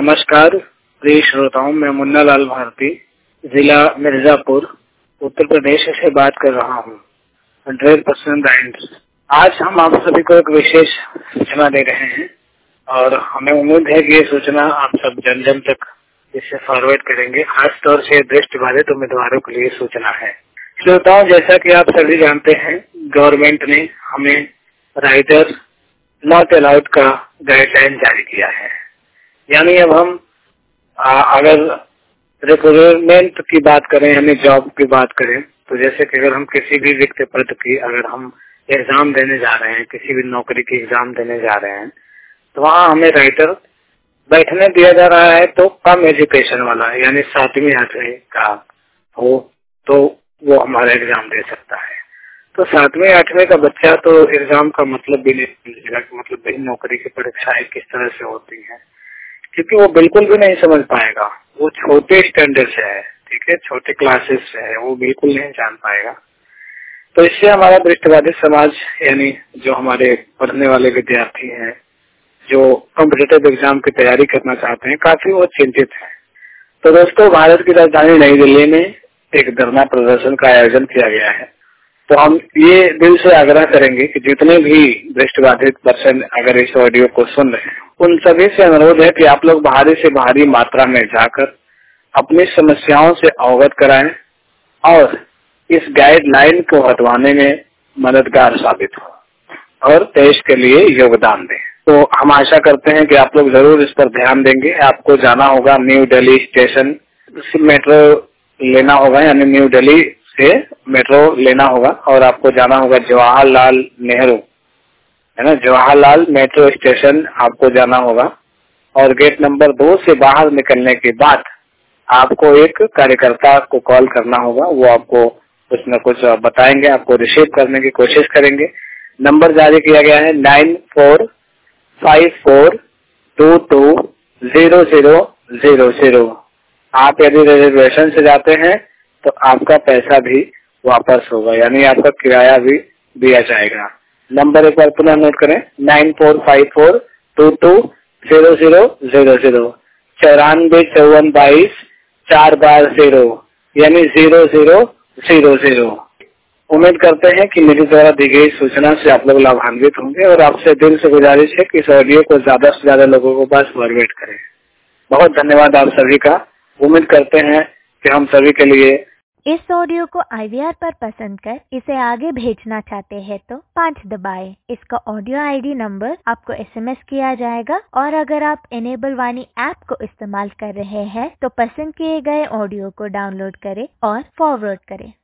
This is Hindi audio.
नमस्कार प्रिय श्रोताओं, मैं मुन्ना लाल भारती, जिला मिर्जापुर, उत्तर प्रदेश से बात कर रहा हूँ। 100% राइट्स। आज हम आप सभी को एक विशेष सूचना दे रहे हैं और हमें उम्मीद है कि ये सूचना आप सब जन जन तक इसे फॉरवर्ड करेंगे। खास तौर से दृष्टिबाधित उम्मीदवारों के लिए सूचना है। श्रोताओं, जैसा कि आप सभी जानते हैं, गवर्नमेंट ने हमें राइटर नॉट अलाउड का गाइडलाइन जारी किया है। यानी अब हम अगर रिक्रूटमेंट की बात करें, यानी जॉब की बात करें, तो जैसे कि अगर हम किसी भी रिक्त पद की अगर हम एग्जाम देने जा रहे हैं, किसी भी नौकरी की एग्जाम देने जा रहे हैं, तो वहाँ हमें राइटर बैठने दिया जा रहा है तो कम एजुकेशन वाला, यानी 7वीं 8वीं का हो तो वो हमारा एग्जाम दे सकता है। तो 7वीं 8वीं का बच्चा तो एग्जाम का मतलब भी नहीं समझेगा कि मतलब नौकरी की परीक्षाएं किस तरह से होती हैं, क्योंकि वो बिल्कुल भी नहीं समझ पाएगा। वो छोटे स्टैंडर्ड से है, ठीक है, छोटे क्लासेस से है, वो बिल्कुल नहीं जान पाएगा। तो इससे हमारा दृष्टिबाधित समाज, यानी जो हमारे पढ़ने वाले विद्यार्थी हैं, जो कॉम्पिटिटिव एग्जाम की तैयारी करना चाहते हैं, काफी वो चिंतित है। तो दोस्तों, भारत की राजधानी नई दिल्ली में एक धरना प्रदर्शन का आयोजन किया गया है। तो हम ये दिल से आग्रह करेंगे कि जितने भी दृष्टिबाधित पर्सन अगर इस ऑडियो को सुन रहे हैं, उन सभी से अनुरोध है कि आप लोग भारी से भारी मात्रा में जाकर अपनी समस्याओं से अवगत कराएं और इस गाइडलाइन को हटवाने में मददगार साबित हो और देश के लिए योगदान दें। तो हम आशा करते हैं कि आप लोग जरूर इस पर ध्यान देंगे। आपको जाना होगा न्यू दिल्ली स्टेशन से, मेट्रो लेना होगा, यानी न्यू दिल्ली से मेट्रो लेना होगा और आपको जाना होगा जवाहरलाल नेहरू, है ना, जवाहरलाल मेट्रो स्टेशन आपको जाना होगा। और गेट नंबर 2 से बाहर निकलने के बाद आपको एक कार्यकर्ता को कॉल करना होगा। वो आपको कुछ न कुछ बताएंगे, आपको रिसीव करने की कोशिश करेंगे। नंबर जारी किया गया है 9454220000। आप यदि रिजर्वेशन से जाते हैं तो आपका पैसा भी वापस होगा, यानी आपका किराया भी दिया जाएगा। नंबर एक बार पुनः नोट करें, 9454220000, 945422 यानी 0000। उम्मीद करते हैं कि मेरे द्वारा दी गई सूचना से आप लोग लाभान्वित होंगे और आपसे दिल से गुजारिश है कि इस ऑडियो को ज्यादा से ज्यादा लोगों को पास फॉरवर्ड करें। बहुत धन्यवाद आप सभी का। उम्मीद करते हैं कि हम सभी के लिए इस ऑडियो को IVR पर पसंद कर इसे आगे भेजना चाहते हैं तो 5 दबाएं। इसका ऑडियो ID नंबर आपको SMS किया जाएगा और अगर आप इनेबल वाणी ऐप को इस्तेमाल कर रहे हैं तो पसंद किए गए ऑडियो को डाउनलोड करें और फॉरवर्ड करें।